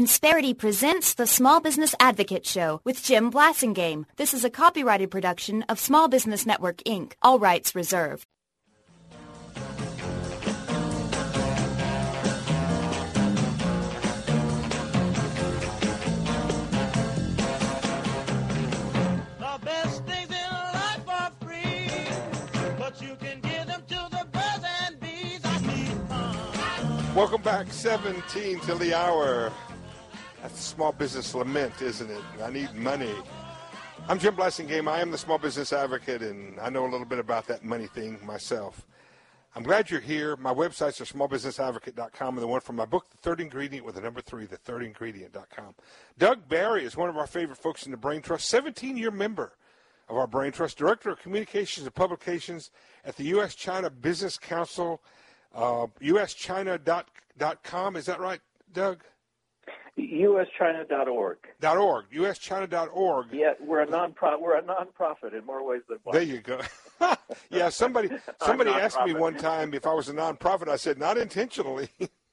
Insperity presents the Small Business Advocate Show with Jim Blasingame. This is a copyrighted production of Small Business Network, Inc., all rights reserved. The best things in life are free, but you can give them to the birds and bees. I need fun. Welcome back, 17 till the hour. That's a small business lament, isn't it? I need money. I'm Jim Blasingame. I am the small business advocate, and I know a little bit about that money thing myself. I'm glad you're here. My websites are smallbusinessadvocate.com and the one from my book, The Third Ingredient, with the number 3, thethirdingredient.com. Doug Barry is one of our favorite folks in the Brain Trust, 17-year member of our Brain Trust, Director of Communications and Publications at the U.S.-China Business Council, uschina.com. Is that right, Doug? uschina.org. uschina.org. Yeah, we're a nonprofit in more ways than one. There you go. Yeah, somebody asked me one time if I was a nonprofit. I said, not intentionally.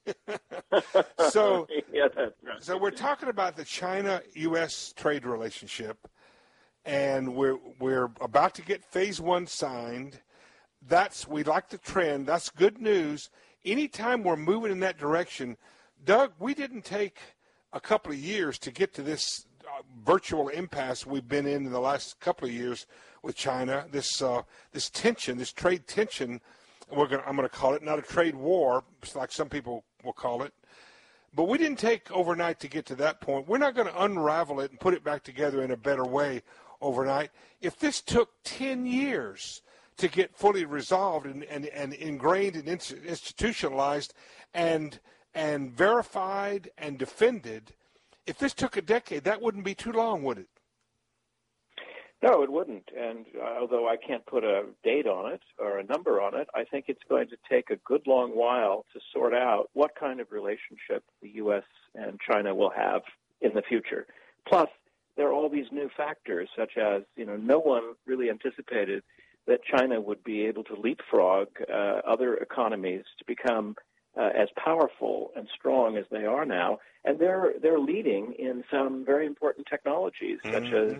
So, yeah, that's right. So we're talking about the China-U.S. trade relationship, and we're about to get phase 1 signed. We like the trend. That's good news. Anytime we're moving in that direction, Doug, we didn't take a couple of years to get to this virtual impasse we've been in the last couple of years with China. This tension, this trade tension, I'm going to call it, not a trade war, like some people will call it. But we didn't take overnight to get to that point. We're not going to unravel it and put it back together in a better way overnight. If this took 10 years to get fully resolved and ingrained and institutionalized and verified and defended, if this took a decade, that wouldn't be too long, would it? No, it wouldn't. And although I can't put a date on it or a number on it, I think it's going to take a good long while to sort out what kind of relationship the U.S. and China will have in the future. Plus, there are all these new factors, such as, no one really anticipated that China would be able to leapfrog other economies to become as powerful and strong as they are now, and they're leading in some very important technologies, such as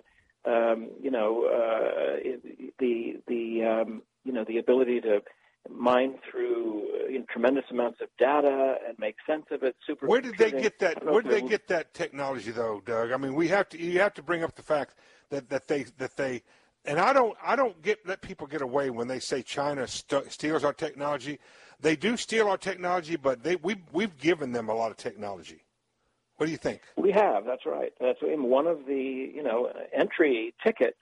the ability to mine through tremendous amounts of data and make sense of it. Where did they get that? Where did they get that technology, though, Doug? I mean, you have to bring up the fact that they. And I don't let people get away when they say China steals our technology. They do steal our technology, but we've given them a lot of technology. What do you think? We have. That's right. That's one of the entry tickets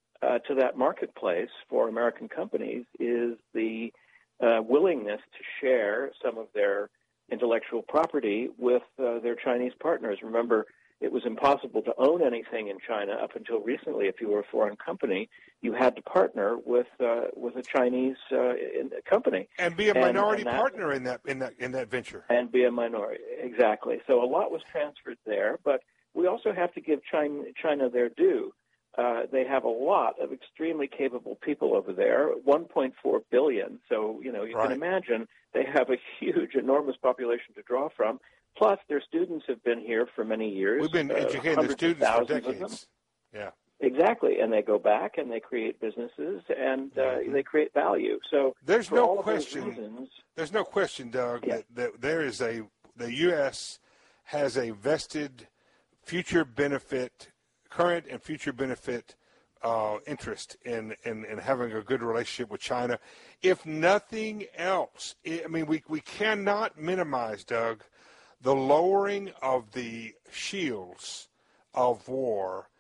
to that marketplace for American companies is the willingness to share some of their intellectual property with their Chinese partners. Remember, it was impossible to own anything in China up until recently. If you were a foreign company, you had to partner with a Chinese company and be a minority partner in that venture. And be a minority, exactly. So a lot was transferred there, but we also have to give China their due. They have a lot of extremely capable people over there, 1.4 billion. So you can imagine they have a huge, enormous population to draw from. Plus, their students have been here for many years. We've been educating their students for decades. Yeah, exactly, and they go back and they create businesses and they create value. So there's no question. There's no question, Doug, that the U.S. has a vested future benefit, current and future benefit interest in having a good relationship with China. If nothing else, I mean, we cannot minimize, Doug, the lowering of the shields of war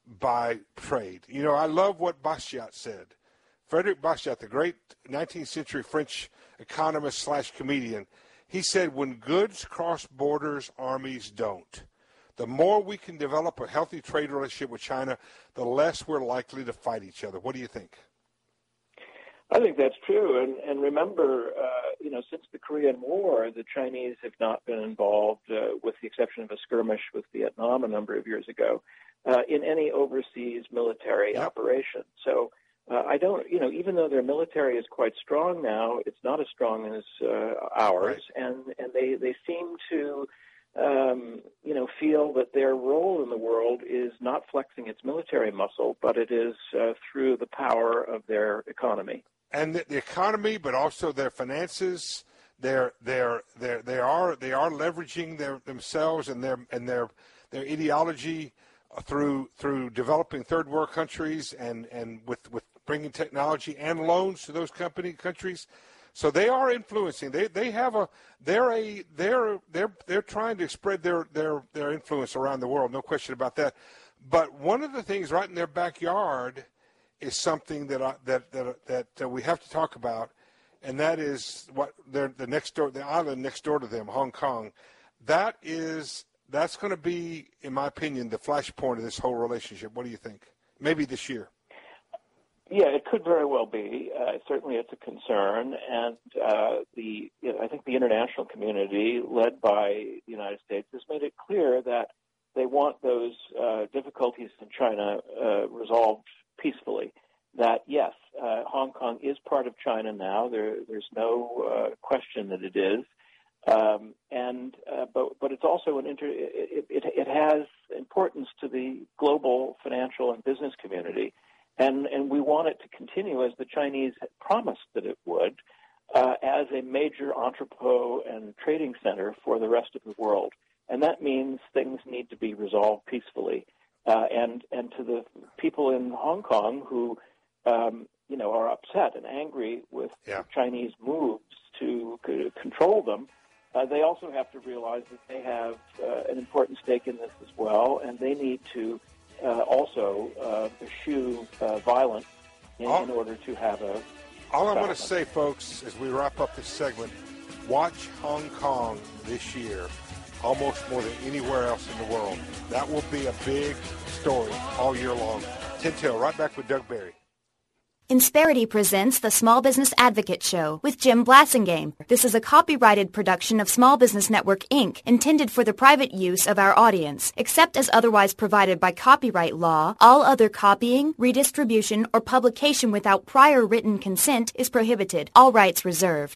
by trade. I love what Bastiat said. Frederick Bastiat, the great 19th century French economist / comedian, he said, when goods cross borders, armies don't. The more we can develop a healthy trade relationship with China, the less we're likely to fight each other. What do you think? I think that's true. And remember, since the Korean War, the Chinese have not been involved, with the exception of a skirmish with Vietnam a number of years ago, in any overseas military operation. So I don't, even though their military is quite strong now, it's not as strong as ours, and they seem to feel that their role in the world is not flexing its military muscle, but it is through the power of their economy. And the economy, but also their finances. They are leveraging themselves and their ideology through developing third world countries and with bringing technology and loans to those countries. So they are influencing. They're trying to spread their influence around the world. No question about that. But one of the things right in their backyard is something that we have to talk about, and that is what the island next door to them, Hong Kong. That's going to be, in my opinion, the flashpoint of this whole relationship. What do you think? Maybe this year. Yeah, it could very well be. Certainly, it's a concern, and I think the international community, led by the United States, has made it clear that they want those difficulties in China resolved peacefully. That yes, Hong Kong is part of China now. There's no question that it is, but it's also it has importance to the global financial and business community. And we want it to continue, as the Chinese had promised that it would, as a major entrepot and trading center for the rest of the world. And that means things need to be resolved peacefully. And to the people in Hong Kong who, are upset and angry with Chinese moves to control them, they also have to realize that they have an important stake in this as well, and they need to also eschew violence in order to have a... All I'm going to say, folks, as we wrap up this segment, watch Hong Kong this year almost more than anywhere else in the world. That will be a big story all year long. Tintel, right back with Doug Barry. Insperity presents the Small Business Advocate Show with Jim Blasingame. This is a copyrighted production of Small Business Network, Inc., intended for the private use of our audience. Except as otherwise provided by copyright law, all other copying, redistribution, or publication without prior written consent is prohibited. All rights reserved.